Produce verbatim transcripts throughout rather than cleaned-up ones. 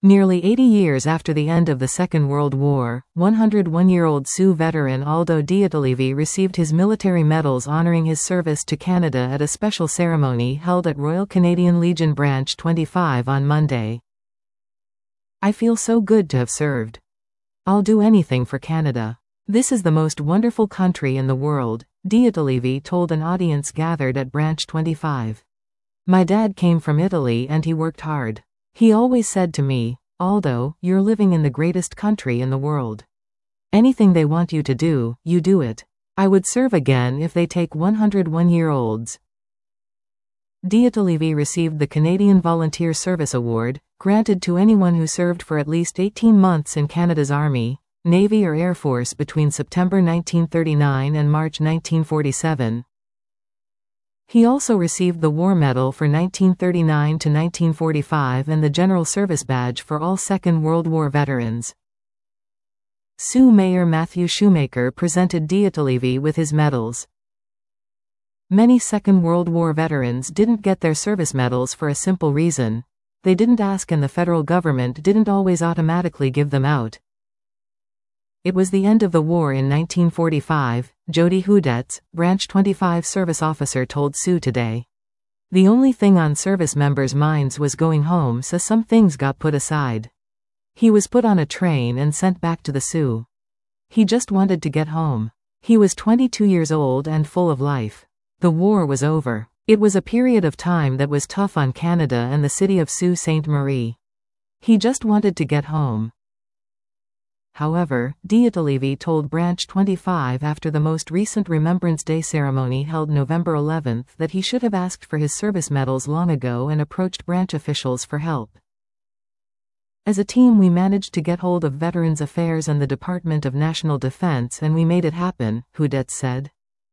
Nearly eighty years after the end of the Second World War, one hundred one-year-old Sioux veteran Aldo Diatalevi received his military medals honoring his service to Canada at a special ceremony held at Royal Canadian Legion Branch twenty-five on Monday. "I feel so good to have served. I'll do anything for Canada. This is the most wonderful country in the world," Diatalevi told an audience gathered at Branch twenty-five. "My dad came from Italy and he worked hard. He always said to me, 'Aldo, you're living in the greatest country in the world. Anything they want you to do, you do it. I would serve again if they take one hundred one-year-olds. Diatalevi received the Canadian Volunteer Service Award, granted to anyone who served for at least eighteen months in Canada's Army, Navy or Air Force between September nineteen thirty-nine and March nineteen forty-seven. He also received the War Medal for nineteen thirty-nine to nineteen forty-five and the General Service Badge for all Second World War veterans. Sioux Mayor Matthew Shoemaker presented Diatalevi with his medals. Many Second World War veterans didn't get their service medals for a simple reason: they didn't ask and the federal government didn't always automatically give them out. It was the end of the war in nineteen forty-five, Jody Hudetz, Branch twenty-five service officer told Sioux Today. The only thing on service members' minds was going home, so some things got put aside. He was put on a train and sent back to the Sioux. He just wanted to get home. He was twenty-two years old and full of life. The war was over. It was a period of time that was tough on Canada and the city of Sault Ste. Marie. He just wanted to get home. However, Diatalevi told Branch twenty-five after the most recent Remembrance Day ceremony held November eleventh that he should have asked for his service medals long ago and approached branch officials for help. "As a team we managed to get hold of Veterans Affairs and the Department of National Defense and we made it happen," Hudetz said.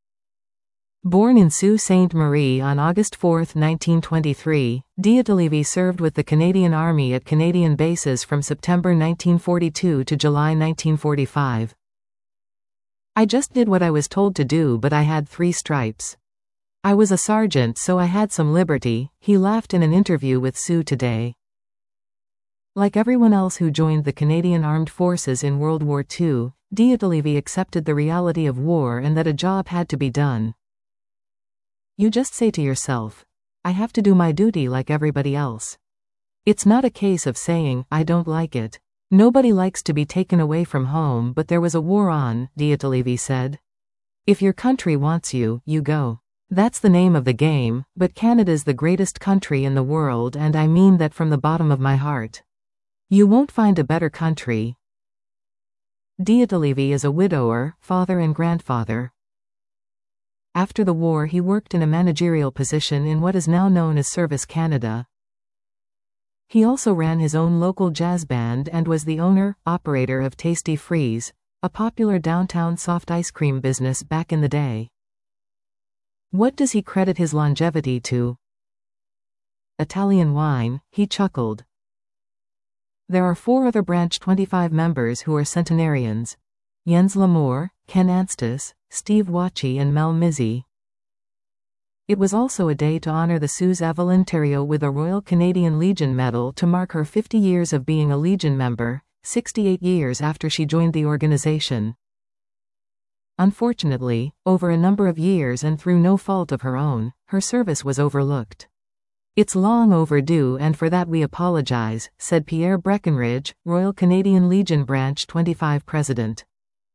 Born in Sault Ste. Marie on August fourth, nineteen twenty-three, Diatalevi served with the Canadian Army at Canadian bases from September nineteen forty-two to July nineteen forty-five. "I just did what I was told to do, but I had three stripes. I was a sergeant, so I had some liberty," he laughed in an interview with Sioux Today. Like everyone else who joined the Canadian Armed Forces in World War Two, Diatalevi accepted the reality of war and that a job had to be done. "You just say to yourself, I have to do my duty like everybody else. It's not a case of saying, I don't like it. Nobody likes to be taken away from home, but there was a war on," Diatalevi said. "If your country wants you, you go. That's the name of the game, but Canada's the greatest country in the world and I mean that from the bottom of my heart. You won't find a better country." Diatalevi is a widower, father and grandfather. After the war he worked in a managerial position in what is now known as Service Canada. He also ran his own local jazz band and was the owner, operator of Tasty Freeze, a popular downtown soft ice cream business back in the day. What does he credit his longevity to? Italian wine, he chuckled. There are four other Branch twenty-five members who are centenarians: Jens Lamour, Ken Anstis, Steve Wachi and Mel Mizzi. It was also a day to honor the Sioux's Evelyn Thériault with a Royal Canadian Legion Medal to mark her fifty years of being a Legion member, sixty-eight years after she joined the organization. Unfortunately, over a number of years and through no fault of her own, her service was overlooked. "It's long overdue and for that we apologize," said Pierre Breckenridge, Royal Canadian Legion Branch twenty-five president.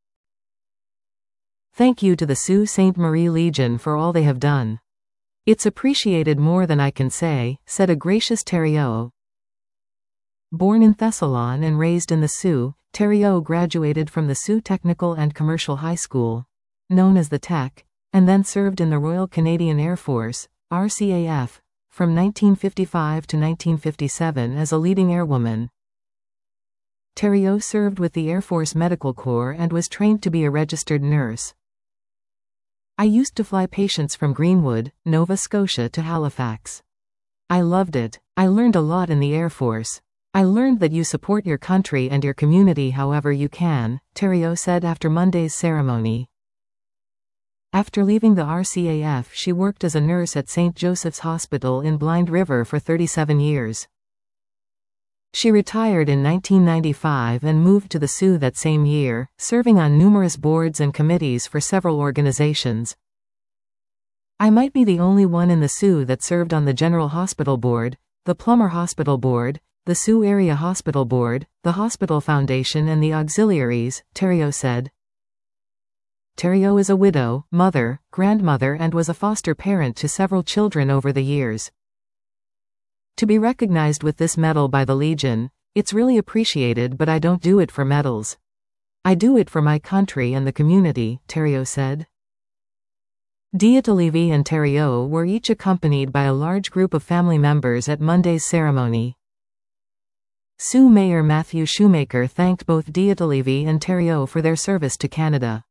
"Thank you to the Sault Ste. Marie Legion for all they have done. It's appreciated more than I can say," said a gracious Thériault. Born in Thessalon and raised in the Sault, Thériault graduated from the Sault Technical and Commercial High School, known as the Tech, and then served in the Royal Canadian Air Force, R C A F, from nineteen fifty-five to nineteen fifty-seven as a leading airwoman. Thériault served with the Air Force Medical Corps and was trained to be a registered nurse. "I used to fly patients from Greenwood, Nova Scotia to Halifax. I loved it. I learned a lot in the Air Force. I learned that you support your country and your community however you can," Thériault said after Monday's ceremony. After leaving the R C A F, she worked as a nurse at Saint Joseph's Hospital in Blind River for thirty-seven years. She retired in nineteen ninety-five and moved to the S U that same year, serving on numerous boards and committees for several organizations. I might be the only one in the S U that served on the General Hospital Board, the Plummer Hospital Board, the S U Area Hospital Board, the Hospital Foundation and the auxiliaries, Theriault said. Theriault is a widow, mother, grandmother and was a foster parent to several children over the years. To be recognized with this medal by the Legion, it's really appreciated, but I don't do it for medals. I do it for my country and the community, Theriault said. Diottolevy and Theriault were each accompanied by a large group of family members at Monday's ceremony. S U Mayor Matthew Shoemaker thanked both Diottolevy and Theriault for their service to Canada.